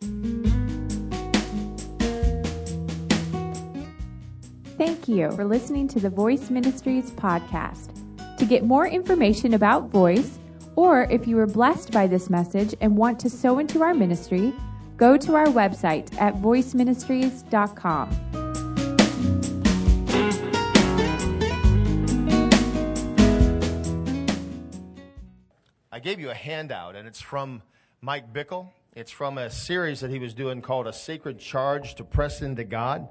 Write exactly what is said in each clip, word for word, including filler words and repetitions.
Thank you for listening to the Voice Ministries podcast. To get more information about Voice, or if you were blessed by this message and want to sow into our ministry, go to our website at voice ministries dot com. I gave you a handout, and it's from Mike Bickle. It's from a series that he was doing called A Sacred Charge to Press into God.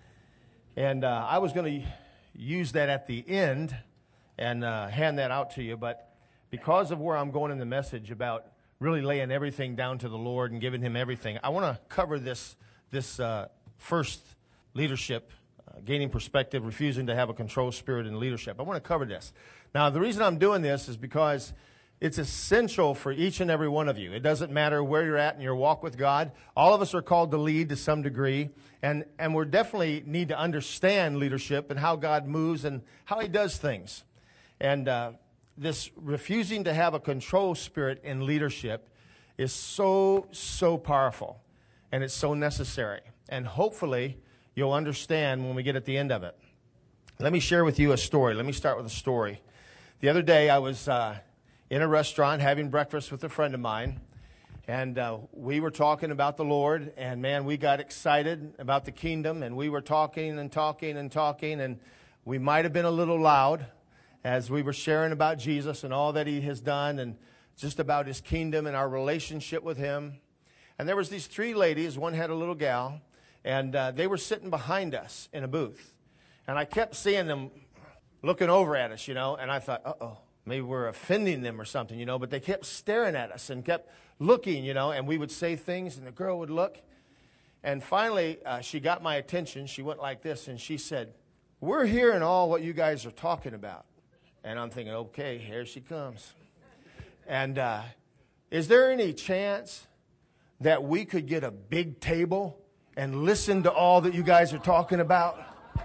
And uh, I was going to use that at the end and uh, hand that out to you, but because of where I'm going in the message about really laying everything down to the Lord and giving Him everything, I want to cover this this uh, first leadership, uh, gaining perspective, refusing to have a control spirit in leadership. I want to cover this. Now, the reason I'm doing this is because it's essential for each and every one of you. It doesn't matter where you're at in your walk with God. All of us are called to lead to some degree, and, and we definitely need to understand leadership and how God moves and how He does things. And uh, this refusing to have a control spirit in leadership is so, so powerful, and it's so necessary. And hopefully, you'll understand when we get at the end of it. Let me share with you a story. Let me start with a story. The other day, I was Uh, in a restaurant having breakfast with a friend of mine, and uh, we were talking about the Lord, and man, we got excited about the kingdom, and we were talking and talking and talking, and we might have been a little loud as we were sharing about Jesus and all that He has done, and just about His kingdom and our relationship with Him. And there was these three ladies, one had a little gal, and uh, they were sitting behind us in a booth, and I kept seeing them looking over at us, you know, and I thought, uh-oh. Maybe we're offending them or something, you know, but they kept staring at us and kept looking, you know, and we would say things and the girl would look. And finally, uh, she got my attention. She went like this and she said, "We're hearing all what you guys are talking about." And I'm thinking, okay, here she comes. And uh, is there any chance that we could get a big table and listen to all that you guys are talking about?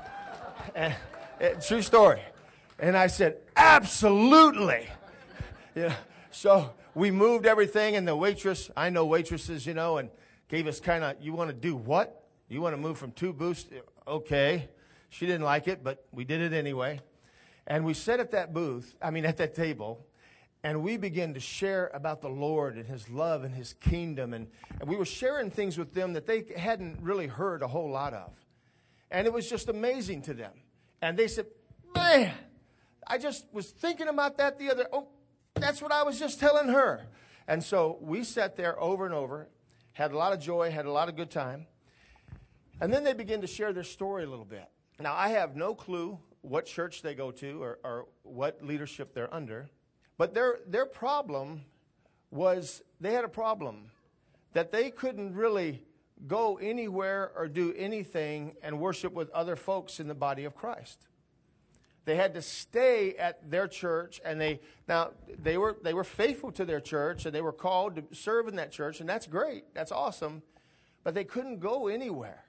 And, uh, true story. And I said, absolutely. Yeah. So we moved everything, and the waitress, I know waitresses, you know, and gave us kind of, you want to do what? You want to move from two booths? Okay. She didn't like it, but we did it anyway. And we sat at that booth, I mean at that table, and we began to share about the Lord and His love and His kingdom. And, and we were sharing things with them that they hadn't really heard a whole lot of. And it was just amazing to them. And they said, man, I just was thinking about that the other, oh, that's what I was just telling her. And so we sat there over and over, had a lot of joy, had a lot of good time. And then they began to share their story a little bit. Now, I have no clue what church they go to or, or what leadership they're under. But their their problem was, they had a problem that they couldn't really go anywhere or do anything and worship with other folks in the body of Christ. They had to stay at their church, and they now they were they were faithful to their church, and they were called to serve in that church, and that's great, that's awesome, but they couldn't go anywhere.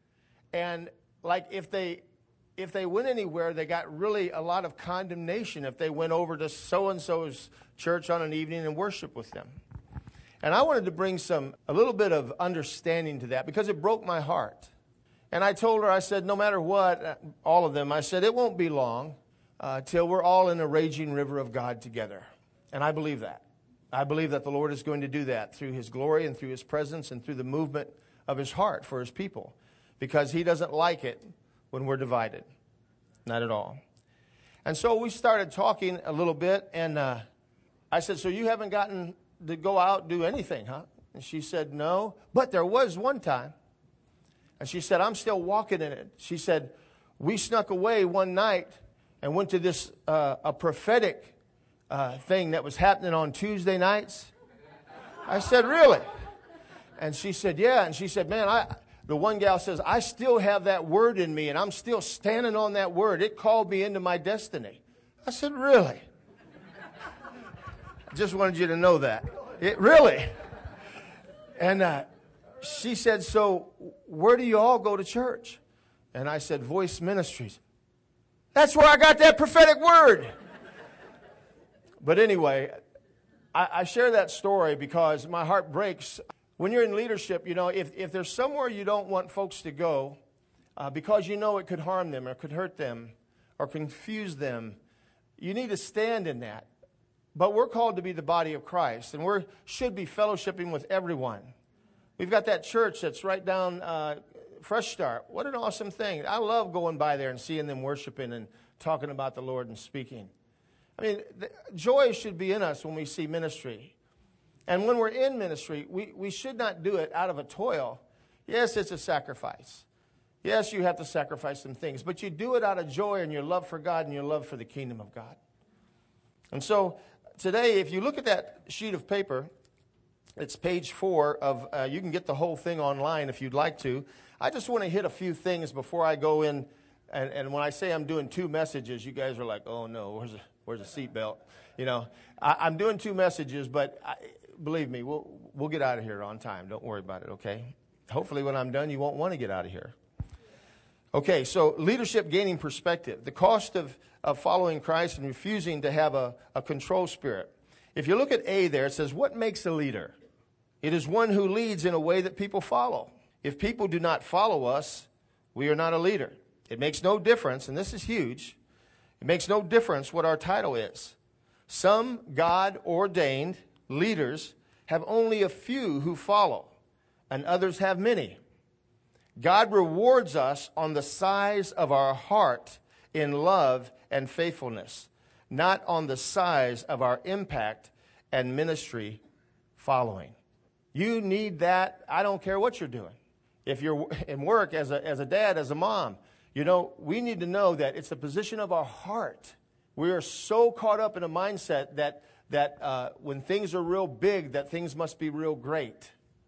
And like if they if they went anywhere, they got really a lot of condemnation if they went over to so and so's church on an evening and worship with them. And I wanted to bring some a little bit of understanding to that because it broke my heart. And I told her, I said, no matter what, all of them, I said, it won't be long uh, till we're all in a raging river of God together. And I believe that. I believe that the Lord is going to do that through His glory and through His presence and through the movement of His heart for His people. Because He doesn't like it when we're divided. Not at all. And so we started talking a little bit, and uh, I said, so you haven't gotten to go out and do anything, huh? And she said, no, but there was one time. And she said, I'm still walking in it. She said, we snuck away one night and went to this, uh, a prophetic uh, thing that was happening on Tuesday nights. I said, really? And she said, yeah. And she said, man, I, the one gal says, I still have that word in me, and I'm still standing on that word. It called me into my destiny. I said, really? I just wanted you to know that. It really. And uh, she said, so where do you all go to church? And I said, Voice Ministries. That's where I got that prophetic word. But anyway, I, I share that story because my heart breaks When you're in leadership, you know, if, if there's somewhere you don't want folks to go uh, because you know it could harm them or could hurt them or confuse them, you need to stand in that. But we're called to be the body of Christ, and we should be fellowshipping with everyone. We've got that church that's right down uh, Fresh Start. What an awesome thing. I love going by there and seeing them worshiping and talking about the Lord and speaking. I mean, the, joy should be in us when we see ministry. And when we're in ministry, we, we should not do it out of a toil. Yes, it's a sacrifice. Yes, you have to sacrifice some things, but you do it out of joy and your love for God and your love for the kingdom of God. And so today, if you look at that sheet of paper, it's page four of, uh, you can get the whole thing online if you'd like to. I just want to hit a few things before I go in. And, and when I say I'm doing two messages, you guys are like, oh no, where's the, where's the seatbelt? You know, I, I'm doing two messages, but I, believe me, we'll, we'll get out of here on time. Don't worry about it, okay? Hopefully when I'm done, you won't want to get out of here. Okay, so leadership gaining perspective. The cost of, of following Christ and refusing to have a, a control spirit. If you look at A there, it says, what makes a leader? It is one who leads in a way that people follow. If people do not follow us, we are not a leader. It makes no difference, and this is huge, it makes no difference what our title is. Some God-ordained leaders have only a few who follow, and others have many. God rewards us on the size of our heart in love and faithfulness, not on the size of our impact and ministry following. You need that. I don't care what you're doing. If you're in work as a, as a dad, as a mom, you know, we need to know that it's the position of our heart. We are so caught up in a mindset that, that uh, when things are real big, that things must be real great.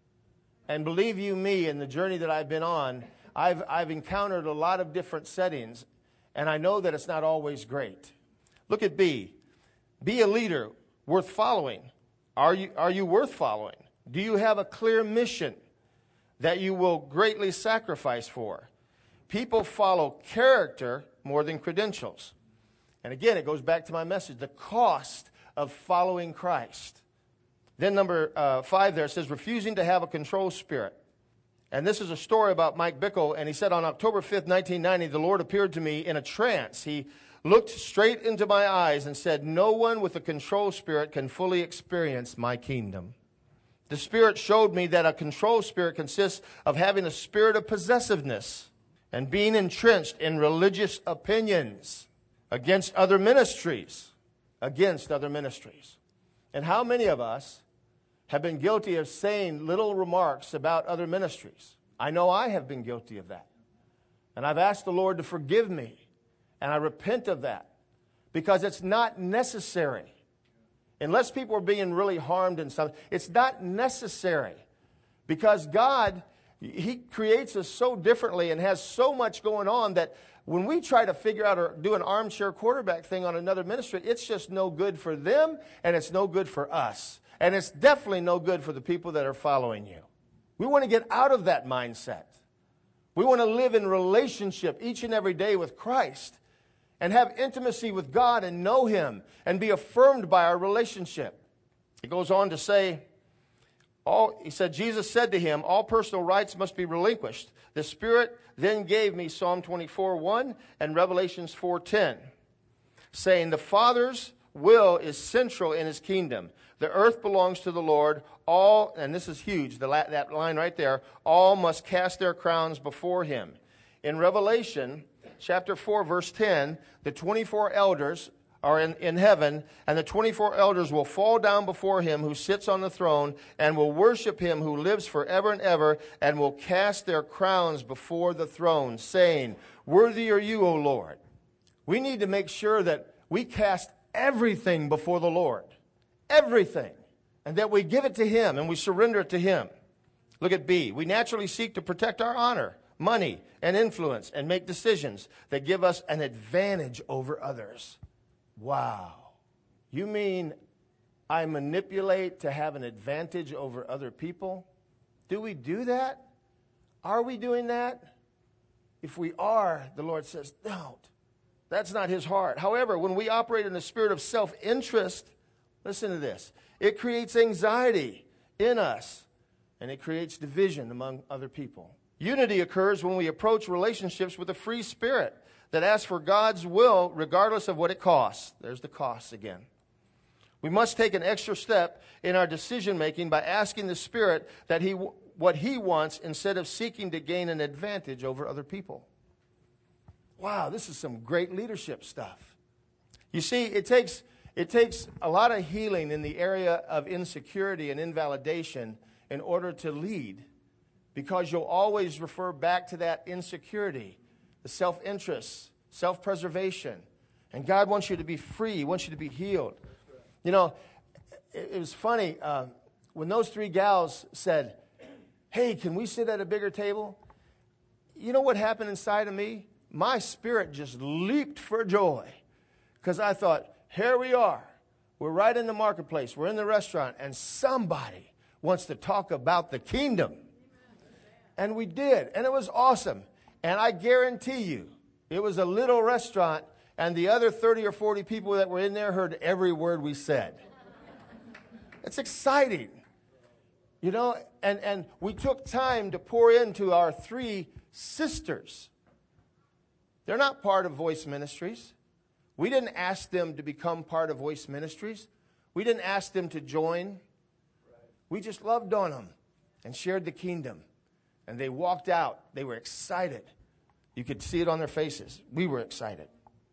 And believe you me, in the journey that I've been on, I've, I've encountered a lot of different settings, and I know that it's not always great. Look at B. Be a leader worth following. Are you, are you worth following? Do you have a clear mission that you will greatly sacrifice for? People follow character more than credentials. And again, it goes back to my message, the cost of following Christ. Then number uh, five there says, refusing to have a control spirit. And this is a story about Mike Bickle, and he said, on October fifth, nineteen ninety, the Lord appeared to me in a trance. He looked straight into my eyes and said, no one with a control spirit can fully experience my kingdom. The Spirit showed me that a control spirit consists of having a spirit of possessiveness and being entrenched in religious opinions against other ministries, against other ministries. And how many of us have been guilty of saying little remarks about other ministries? I know I have been guilty of that. And I've asked the Lord to forgive me, and I repent of that because it's not necessary. Unless people are being really harmed in something, it's not necessary. Because God, He creates us so differently and has so much going on that when we try to figure out or do an armchair quarterback thing on another ministry, it's just no good for them and it's no good for us. And it's definitely no good for the people that are following you. We want to get out of that mindset. We want to live in relationship each and every day with Christ and have intimacy with God and know Him and be affirmed by our relationship. He goes on to say, all, he said, Jesus said to him, all personal rights must be relinquished. The Spirit then gave me Psalm twenty-four one and Revelations four ten, saying, the Father's will is central in His kingdom. The earth belongs to the Lord. All, and this is huge, the, that line right there, all must cast their crowns before Him. In Revelation chapter four, verse ten, the twenty-four elders are in, in heaven, and the twenty-four elders will fall down before Him who sits on the throne and will worship Him who lives forever and ever, and will cast their crowns before the throne, saying, worthy are you, O Lord. We need to make sure that we cast everything before the Lord. Everything. And that we give it to Him and we surrender it to Him. Look at B. We naturally seek to protect our honor, money, and influence, and make decisions that give us an advantage over others. Wow. You mean I manipulate to have an advantage over other people? Do we do that? Are we doing that? If we are, the Lord says, don't. That's not His heart. However, when we operate in the spirit of self-interest, listen to this, it creates anxiety in us and it creates division among other people. Unity occurs when we approach relationships with a free spirit that asks for God's will regardless of what it costs. There's the costs again. We must take an extra step in our decision making by asking the Spirit that he what he wants instead of seeking to gain an advantage over other people. Wow, this is some great leadership stuff. You see, it takes it takes a lot of healing in the area of insecurity and invalidation in order to lead, because you'll always refer back to that insecurity, the self-interest, self-preservation. And God wants you to be free. He wants you to be healed. You know, it, it was funny. Uh, when those three gals said, hey, can we sit at a bigger table? You know what happened inside of me? My spirit just leaped for joy, because I thought, here we are. We're right in the marketplace. We're in the restaurant, and somebody wants to talk about the kingdom. And we did, and it was awesome. And I guarantee you, it was a little restaurant, and the other thirty or forty people that were in there heard every word we said. It's exciting. You know, and, and we took time to pour into our three sisters. They're not part of Voice Ministries. We didn't ask them to become part of Voice Ministries. We didn't ask them to join. We just loved on them and shared the kingdom. And they walked out. They were excited. You could see it on their faces. We were excited.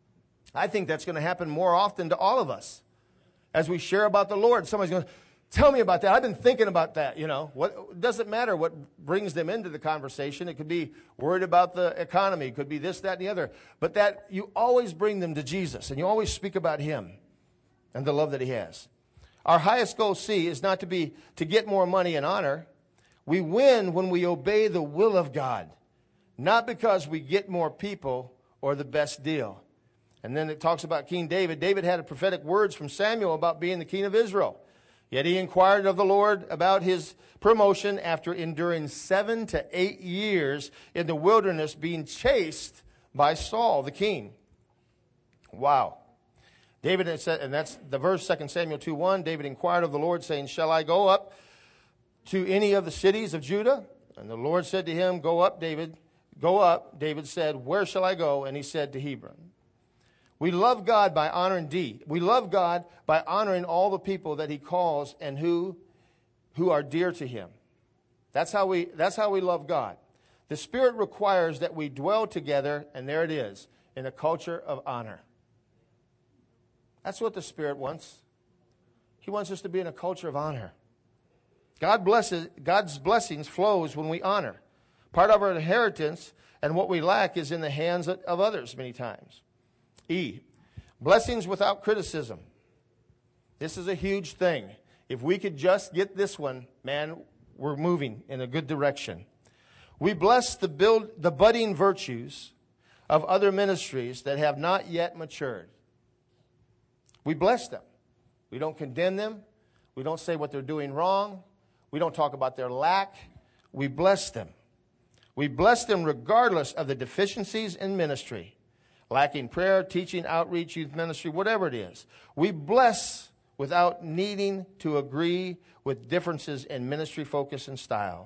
I think that's going to happen more often to all of us. As we share about the Lord, somebody's going to, tell me about that. I've been thinking about that, you know. What, it doesn't matter what brings them into the conversation. It could be worried about the economy. It could be this, that, and the other. But that you always bring them to Jesus, and you always speak about him and the love that he has. Our highest goal, C, is not to be to get more money and honor. We win when we obey the will of God, not because we get more people or the best deal. And then it talks about King David. David had prophetic words from Samuel about being the king of Israel. Yet he inquired of the Lord about his promotion after enduring seven to eight years in the wilderness, being chased by Saul, the king. Wow. David had said, and that's the verse, Second Samuel two one, David inquired of the Lord, saying, shall I go up to any of the cities of Judah? And the Lord said to him, go up, David. Go up. David said, where shall I go? And he said, to Hebron. We love God by honoring D. We love God by honoring all the people that he calls and who, who are dear to him. That's how we, that's how we love God. The Spirit requires that we dwell together, and there it is, in a culture of honor. That's what the Spirit wants. He wants us to be in a culture of honor. God blesses, God's blessings flows when we honor. Part of our inheritance and what we lack is in the hands of others many times. E, blessings without criticism. This is a huge thing. If we could just get this one, man, we're moving in a good direction. We bless the build, the budding virtues of other ministries that have not yet matured. We bless them. We don't condemn them. We don't say what they're doing wrong. We don't talk about their lack. We bless them. We bless them regardless of the deficiencies in ministry. Lacking prayer, teaching, outreach, youth ministry, whatever it is. We bless without needing to agree with differences in ministry focus and style.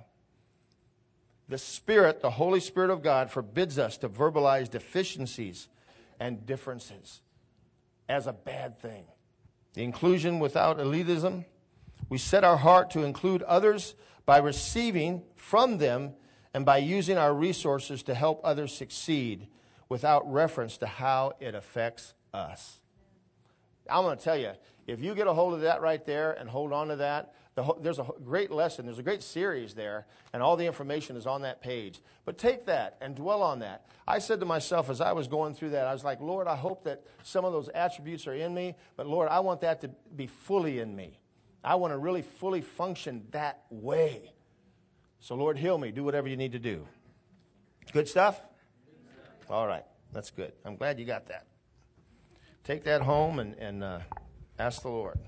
The Spirit, the Holy Spirit of God, forbids us to verbalize deficiencies and differences as a bad thing. The inclusion without elitism. We set our heart to include others by receiving from them and by using our resources to help others succeed, without reference to how it affects us. I'm going to tell you, if you get a hold of that right there and hold on to that, the whole, there's a great lesson, there's a great series there, and all the information is on that page. But take that and dwell on that. I said to myself as I was going through that, I was like, Lord, I hope that some of those attributes are in me, but Lord, I want that to be fully in me. I want to really fully function that way. So Lord, heal me. Do whatever you need to do. Good stuff? All right, that's good. I'm glad you got that. Take that home and, and uh, ask the Lord.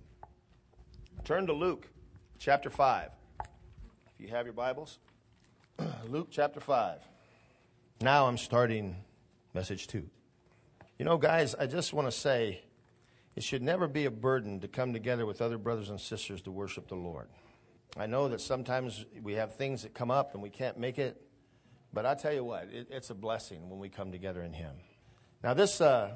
Turn to Luke chapter five. If you have your Bibles, Luke chapter five. Now I'm starting message two. You know, guys, I just want to say it should never be a burden to come together with other brothers and sisters to worship the Lord. I know that sometimes we have things that come up and we can't make it. But I tell you what, it, it's a blessing when we come together in Him. Now this, uh,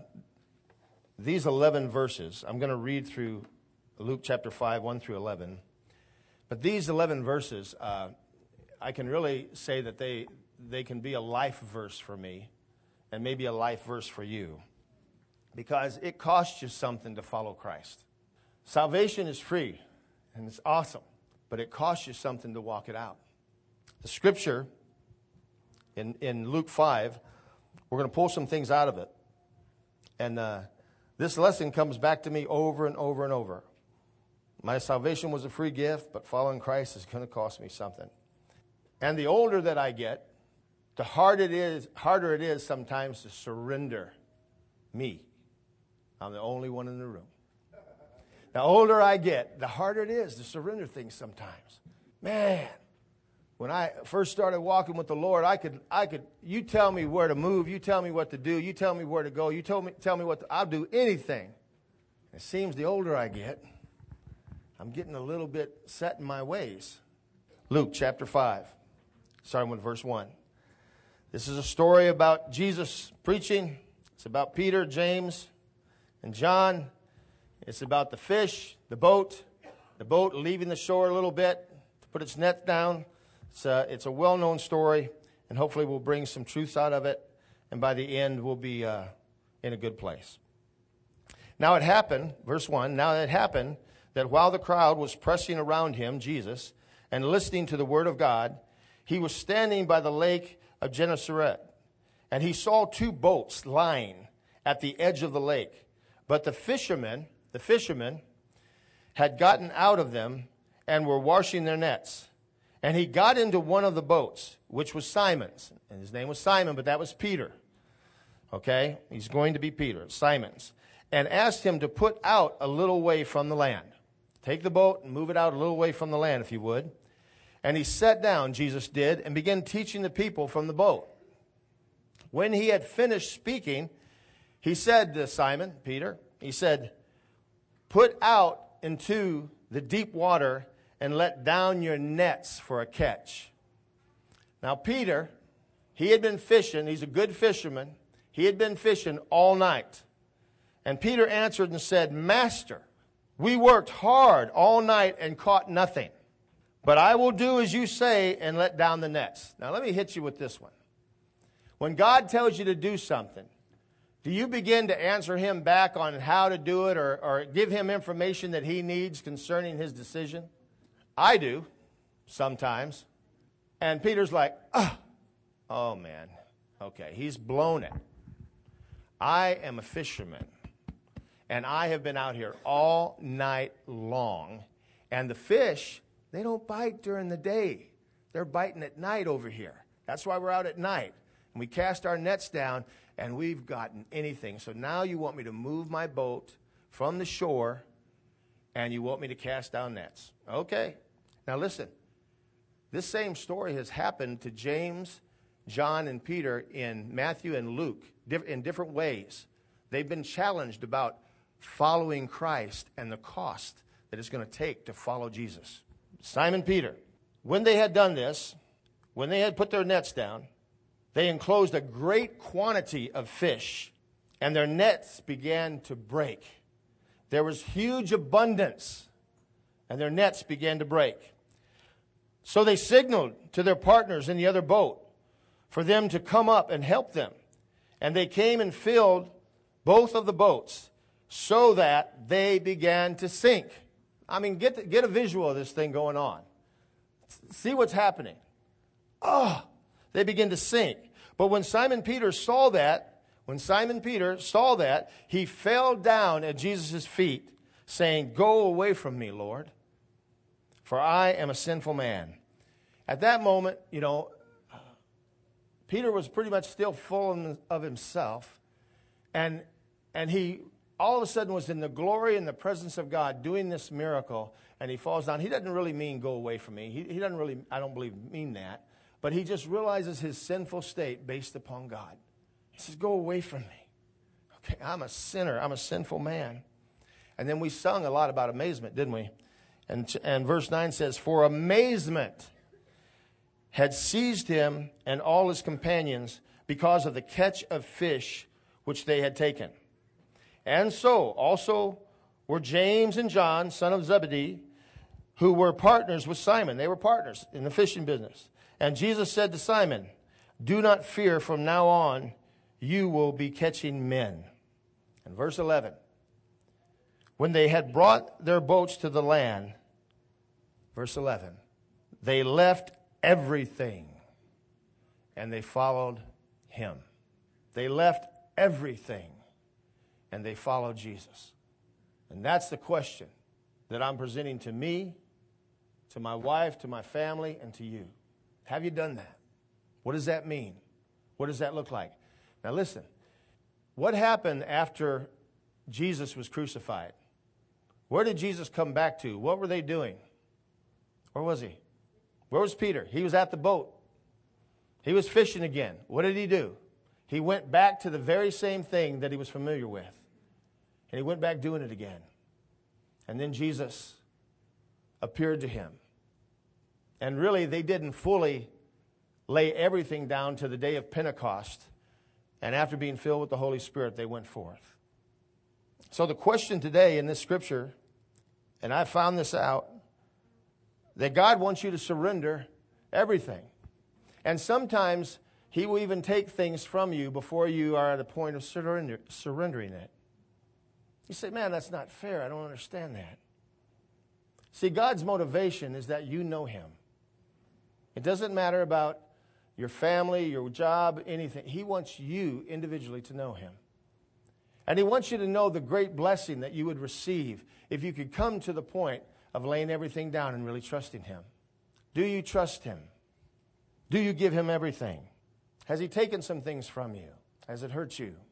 these eleven verses, I'm going to read through Luke chapter five, one through eleven. But these eleven verses, uh, I can really say that they they can be a life verse for me and maybe a life verse for you. Because it costs you something to follow Christ. Salvation is free and it's awesome, but it costs you something to walk it out. The scripture in, in Luke five, we're going to pull some things out of it. And uh, this lesson comes back to me over and over and over. My salvation was a free gift, but following Christ is going to cost me something. And the older that I get, the harder it is, harder it is sometimes to surrender me. I'm the only one in the room. The older I get, the harder it is to surrender things sometimes. Man, when I first started walking with the Lord, I could, I could. You tell me where to move, you tell me what to do, you tell me where to go, you tell me, tell me what to, I'll do anything. It seems the older I get, I'm getting a little bit set in my ways. Luke chapter five, starting with verse one. This is a story about Jesus preaching. It's about Peter, James, and John. It's about the fish, the boat, the boat leaving the shore a little bit to put its net down. It's a, it's a well-known story, and hopefully we'll bring some truths out of it, and by the end we'll be uh, in a good place. Now it happened, verse one, now it happened that while the crowd was pressing around him, Jesus, and listening to the word of God, he was standing by the lake of Gennesaret, and he saw two boats lying at the edge of the lake. But the fishermen, the fishermen had gotten out of them and were washing their nets. And he got into one of the boats, which was Simon's. And his name was Simon, but that was Peter. Okay? He's going to be Peter, Simon's. And asked him to put out a little way from the land. Take the boat and move it out a little way from the land, if you would. And he sat down, Jesus did, and began teaching the people from the boat. When he had finished speaking, he said to Simon, Peter, he said, put out into the deep water and let down your nets for a catch. Now Peter, he had been fishing. He's a good fisherman. He had been fishing all night. And Peter answered and said, Master, we worked hard all night and caught nothing. But I will do as you say and let down the nets. Now let me hit you with this one. When God tells you to do something, do you begin to answer him back on how to do it or, or give him information that he needs concerning his decision? I do, sometimes. And Peter's like, oh, oh man, okay, he's blown it. I am a fisherman, and I have been out here all night long, and the fish, they don't bite during the day. They're biting at night over here. That's why we're out at night. And we cast our nets down, and we've gotten anything. So now you want me to move my boat from the shore, and you want me to cast down nets. Okay. Now listen, this same story has happened to James, John, and Peter in Matthew and Luke in different ways. They've been challenged about following Christ and the cost that it's going to take to follow Jesus. Simon Peter, when they had done this, when they had put their nets down, they enclosed a great quantity of fish, and their nets began to break. There was huge abundance, and their nets began to break. So they signaled to their partners in the other boat for them to come up and help them. And they came and filled both of the boats so that they began to sink. I mean, get, the, get a visual of this thing going on. See what's happening. Oh, they begin to sink. But when Simon Peter saw that, when Simon Peter saw that, he fell down at Jesus' feet, saying, "Go away from me, Lord, for I am a sinful man." At that moment, you know, Peter was pretty much still full of himself, and and he all of a sudden was in the glory and the presence of God doing this miracle, and he falls down. He doesn't really mean go away from me. He, he doesn't really, I don't believe, mean that. But he just realizes his sinful state based upon God. He says, "Go away from me. Okay, I'm a sinner. I'm a sinful man." And then we sung a lot about amazement, didn't we? And, and verse nine says, for amazement had seized him and all his companions because of the catch of fish which they had taken. And so also were James and John, son of Zebedee, who were partners with Simon. They were partners in the fishing business. And Jesus said to Simon, do not fear, from now on you will be catching men. And verse eleven, when they had brought their boats to the land, verse eleven, they left everything and they followed him. They left everything and they followed Jesus. And that's the question that I'm presenting to me, to my wife, to my family, and to you. Have you done that? What does that mean? What does that look like? Now listen, what happened after Jesus was crucified? Where did Jesus come back to? What were they doing? Where was he? Where was Peter? He was at the boat. He was fishing again. What did he do? He went back to the very same thing that he was familiar with. And he went back doing it again. And then Jesus appeared to him. And really, they didn't fully lay everything down to the day of Pentecost. And after being filled with the Holy Spirit, they went forth. So the question today in this scripture, and I found this out, that God wants you to surrender everything. And sometimes he will even take things from you before you are at a point of surrender, surrendering it. You say, man, that's not fair. I don't understand that. See, God's motivation is that you know him. It doesn't matter about your family, your job, anything. He wants you individually to know him. And he wants you to know the great blessing that you would receive if you could come to the point of laying everything down and really trusting him. Do you trust him? Do you give him everything? Has he taken some things from you? Has it hurt you?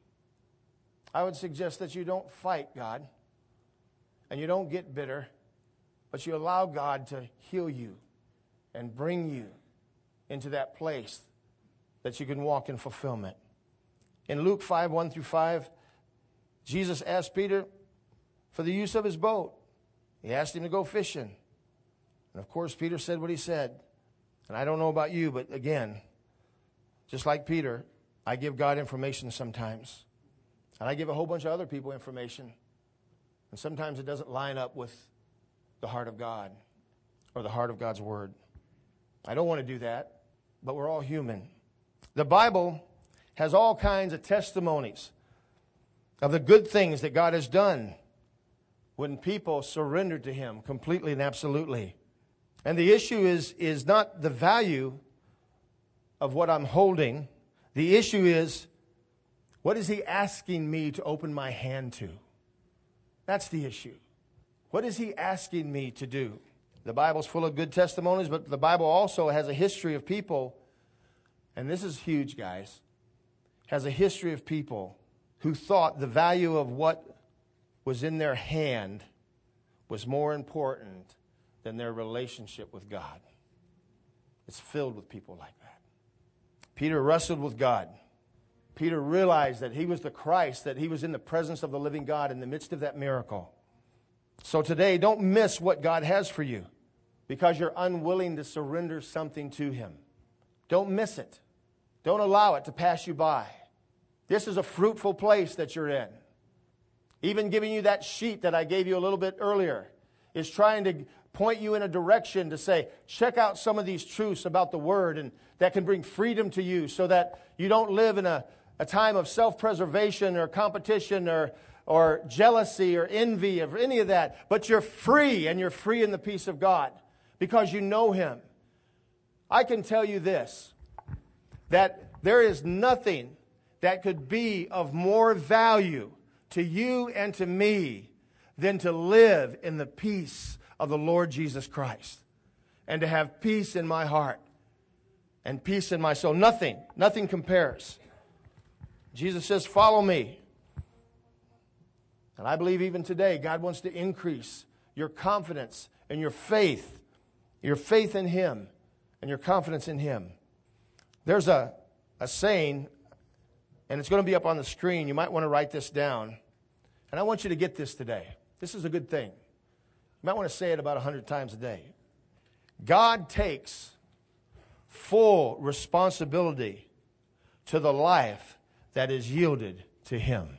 I would suggest that you don't fight God and you don't get bitter, but you allow God to heal you and bring you into that place that you can walk in fulfillment. In Luke five, one through five, Jesus asked Peter for the use of his boat. He asked him to go fishing. And of course, Peter said what he said. And I don't know about you, but again, just like Peter, I give God information sometimes. And I give a whole bunch of other people information. And sometimes it doesn't line up with the heart of God or the heart of God's word. I don't want to do that, but we're all human. The Bible has all kinds of testimonies of the good things that God has done when people surrendered to him completely and absolutely. And the issue is, is not the value of what I'm holding. The issue is, what is he asking me to open my hand to? That's the issue. What is he asking me to do? The Bible's full of good testimonies, but the Bible also has a history of people, and this is huge, guys, has a history of people who thought the value of what was in their hand was more important than their relationship with God. It's filled with people like that. Peter wrestled with God. Peter realized that he was the Christ, that he was in the presence of the living God in the midst of that miracle. So today, don't miss what God has for you because you're unwilling to surrender something to him. Don't miss it. Don't allow it to pass you by. This is a fruitful place that you're in. Even giving you that sheet that I gave you a little bit earlier is trying to point you in a direction to say, check out some of these truths about the Word and that can bring freedom to you so that you don't live in a, a time of self-preservation or competition or, or jealousy or envy or any of that. But you're free, and you're free in the peace of God because you know him. I can tell you this, that there is nothing that could be of more value to you and to me than to live in the peace of the Lord Jesus Christ and to have peace in my heart and peace in my soul. Nothing, nothing compares. Jesus says, follow me. And I believe even today, God wants to increase your confidence and your faith, your faith in him and your confidence in him. There's a, a saying, and it's going to be up on the screen. You might want to write this down. And I want you to get this today. This is a good thing. might want to say it about a hundred times a day. God takes full responsibility to the life that is yielded to Him.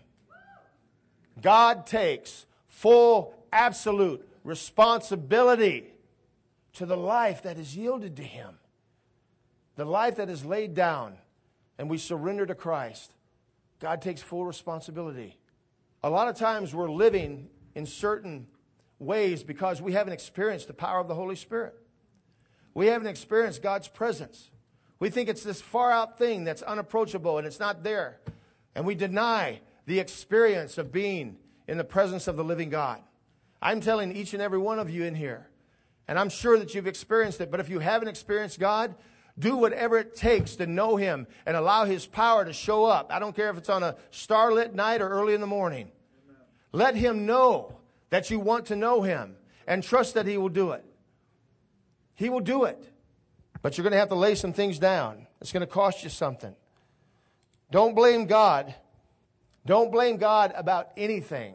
God takes full, absolute responsibility to the life that is yielded to Him. The life that is laid down and we surrender to Christ. God takes full responsibility. A lot of times we're living in certain ways because we haven't experienced the power of the Holy Spirit. We haven't experienced God's presence. We think it's this far out thing that's unapproachable and it's not there. And we deny the experience of being in the presence of the living God. I'm telling each and every one of you in here, and I'm sure that you've experienced it, but if you haven't experienced God, do whatever it takes to know Him and allow His power to show up. I don't care if it's on a starlit night or early in the morning. Amen. Let Him know that you want to know Him and trust that He will do it. He will do it. But you're going to have to lay some things down. It's going to cost you something. Don't blame God. Don't blame God about anything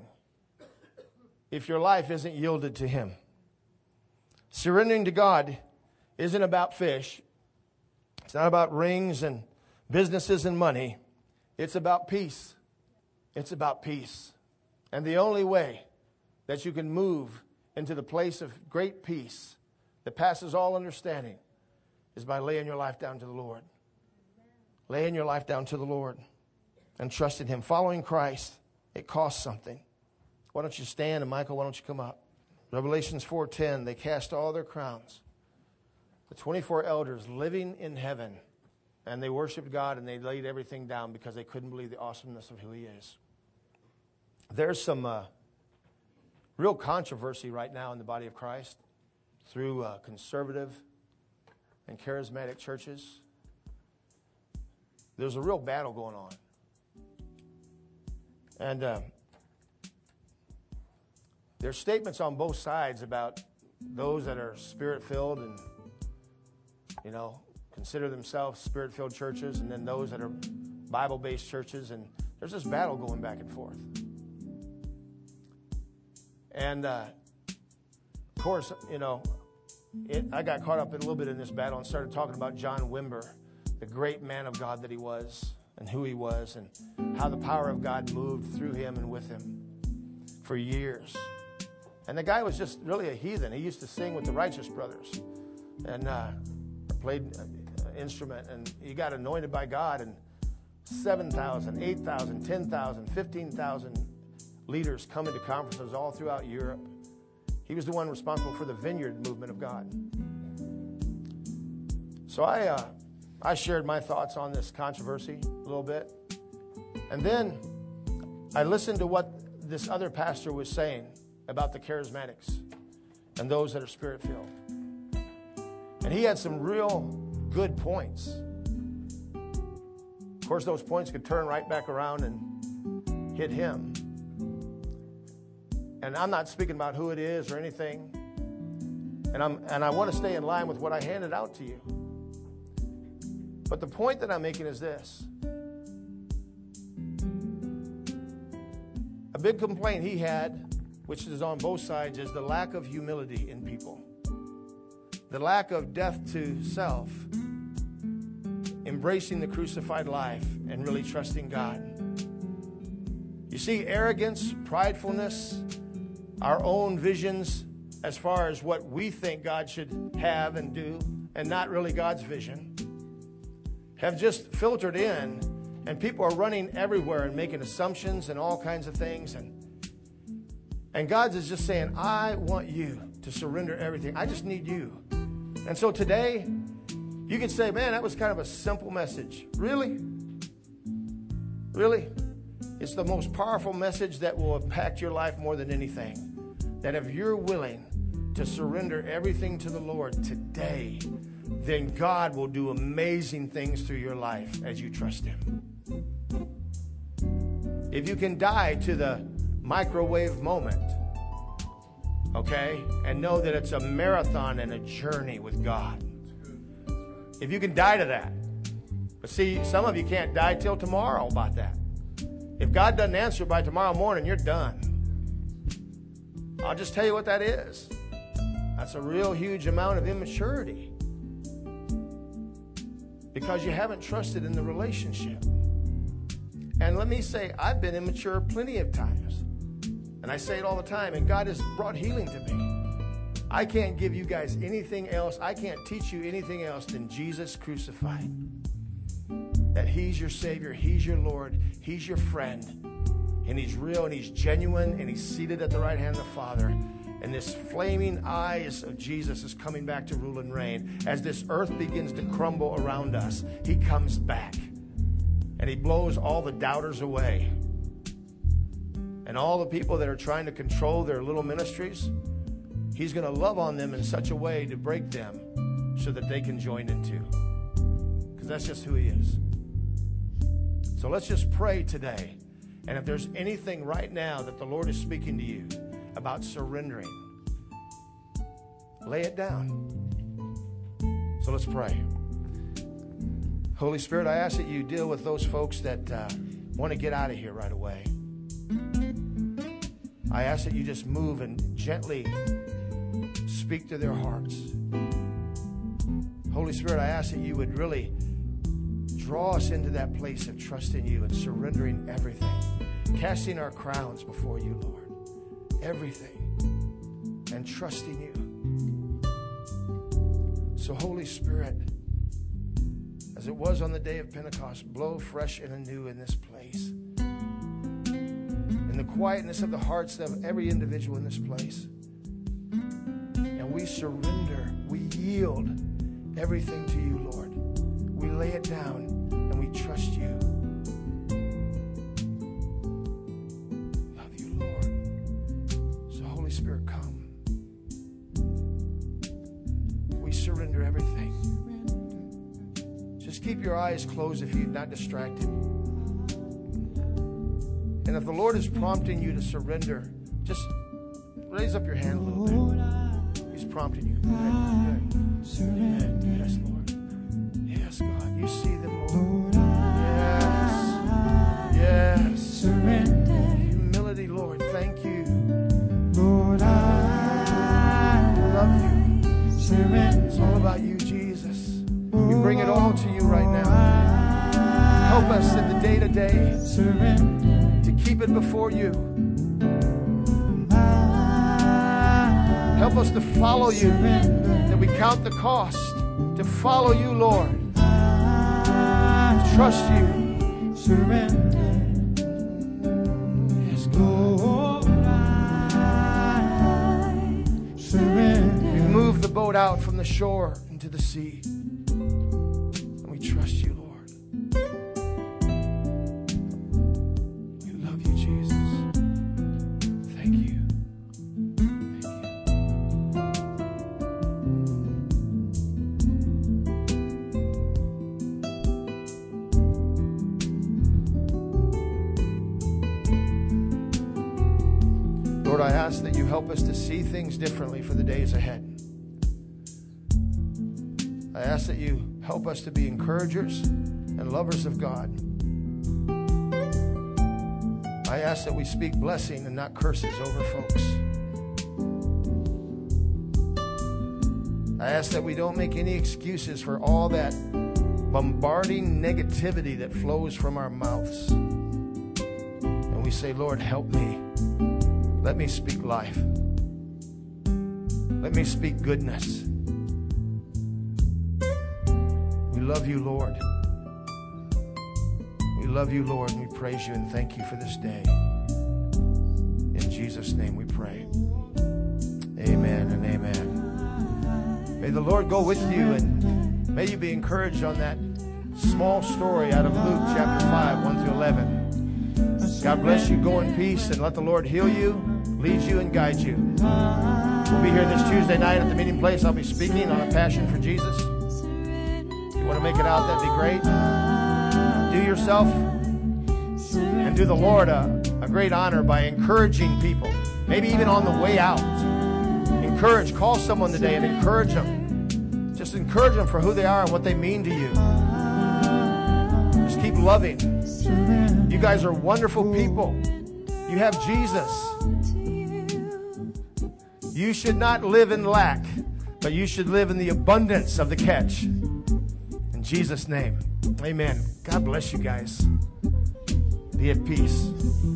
if your life isn't yielded to Him. Surrendering to God isn't about fish. It's not about rings and businesses and money. It's about peace. It's about peace. And the only way that you can move into the place of great peace that passes all understanding is by laying your life down to the Lord. Laying your life down to the Lord and trusting Him. Following Christ, it costs something. Why don't you stand, and Michael, why don't you come up? Revelations four ten, they cast all their crowns. The twenty-four elders living in heaven, and they worshiped God and they laid everything down because they couldn't believe the awesomeness of who He is. There's some uh, real controversy right now in the body of Christ through uh, conservative and charismatic churches. There's a real battle going on. And uh, there's statements on both sides about those that are Spirit-filled and, you know, consider themselves Spirit-filled churches, and then those that are Bible-based churches. And there's this battle going back and forth. And, uh, of course, you know, it, I got caught up in a little bit in this battle and started talking about John Wimber, the great man of God that he was and who he was and how the power of God moved through him and with him for years. And the guy was just really a heathen. He used to sing with the Righteous Brothers and uh, played an instrument, and he got anointed by God, and seven thousand, eight thousand, ten thousand, fifteen thousand leaders coming to conferences all throughout Europe. He was the one responsible for the Vineyard movement of God. So I uh, I shared my thoughts on this controversy a little bit. And then I listened to what this other pastor was saying about the charismatics and those that are Spirit-filled. And he had some real good points. Of course, those points could turn right back around and hit him. And I'm not speaking about who it is or anything. And I'm and I want to stay in line with what I handed out to you. But the point that I'm making is this. A big complaint he had, which is on both sides, is the lack of humility in people. The lack of death to self, embracing the crucified life and really trusting God. You see, arrogance, pridefulness, our own visions as far as what we think God should have and do, and not really God's vision, have just filtered in, and people are running everywhere and making assumptions and all kinds of things. And, and God is just saying, I want you to surrender everything. I just need you. And so today, you could say, man, that was kind of a simple message. Really? Really? It's the most powerful message that will impact your life more than anything. That if you're willing to surrender everything to the Lord today, then God will do amazing things through your life as you trust Him. If you can die to the microwave moment, okay, and know that it's a marathon and a journey with God. If you can die to that. But see, some of you can't die till tomorrow about that. If God doesn't answer by tomorrow morning, you're done. I'll just tell you what that is. That's a real huge amount of immaturity. Because you haven't trusted in the relationship. And let me say, I've been immature plenty of times. And I say it all the time, and God has brought healing to me. I can't give you guys anything else. I can't teach you anything else than Jesus crucified. That He's your Savior, He's your Lord, He's your friend. And He's real, and He's genuine, and He's seated at the right hand of the Father. And this flaming eyes of Jesus is coming back to rule and reign. As this earth begins to crumble around us, He comes back. And He blows all the doubters away. And all the people that are trying to control their little ministries, He's going to love on them in such a way to break them so that they can join in too. Because that's just who He is. So let's just pray today. And if there's anything right now that the Lord is speaking to you about surrendering, lay it down. So let's pray. Holy Spirit, I ask that you deal with those folks that uh, want to get out of here right away. I ask that you just move and gently speak to their hearts. Holy Spirit, I ask that you would really draw us into that place of trusting you and surrendering everything, casting our crowns before you, Lord, everything, and trusting you. So, Holy Spirit, as it was on the day of Pentecost, blow fresh and anew in this place. In the quietness of the hearts of every individual in this place. And we surrender, we yield everything to you, Lord. We lay it down and we trust you. Love you, Lord. So, Holy Spirit, come. We surrender everything. Just keep your eyes closed if you're not distracted. And if the Lord is prompting you to surrender, just raise up your hand a little bit. He's prompting you. Good. Good. Yes, Lord. Yes, God. You see them, Lord. Yes. Yes. Surrender. Humility, Lord. Thank you. Lord, I love you. Surrender. It's all about you, Jesus. We bring it all to you right now. Help us in the day-to-day. Surrender. To keep it before you. Help us to follow you. That we count the cost to follow you, Lord. To trust you. Surrender. Yes, God. Surrender. We move the boat out from the shore into the sea. And we trust you, Lord. Lord, I ask that you help us to see things differently for the days ahead. I ask that you help us to be encouragers and lovers of God. I ask that we speak blessing and not curses over folks. I ask that we don't make any excuses for all that bombarding negativity that flows from our mouths. And we say, Lord, help me. Let me speak life. Let me speak goodness. We love you, Lord. We love you, Lord, and we praise you and thank you for this day. In Jesus' name we pray. Amen and amen. May the Lord go with you, and may you be encouraged on that small story out of Luke chapter five, one through eleven. God bless you. Go in peace and let the Lord heal you, lead you, and guide you. We'll be here this Tuesday night at the meeting place. I'll be speaking on a passion for Jesus. If you want to make it out, that'd be great. Do yourself and do the Lord a, a great honor by encouraging people, maybe even on the way out. Encourage, call someone today and encourage them. Just encourage them for who they are and what they mean to you. Just keep loving. You guys are wonderful people. You have Jesus. You should not live in lack, but you should live in the abundance of the catch. In Jesus' name, amen. God bless you guys. Be at peace.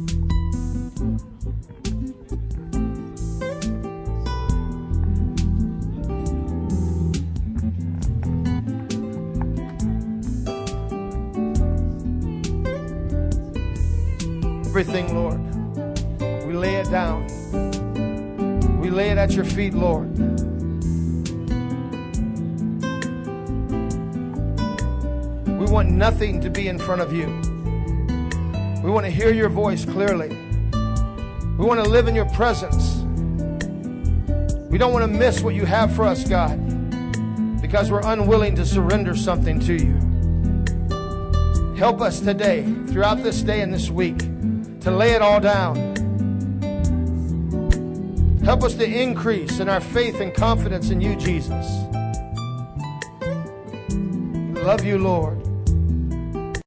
Everything, Lord, we lay it down. We lay it at your feet, Lord. We want nothing to be in front of you. We want to hear your voice clearly. We want to live in your presence. We don't want to miss what you have for us, God, because we're unwilling to surrender something to you. Help us today, throughout this day and this week, to lay it all down. Help us to increase in our faith and confidence in you, Jesus. We love you, Lord.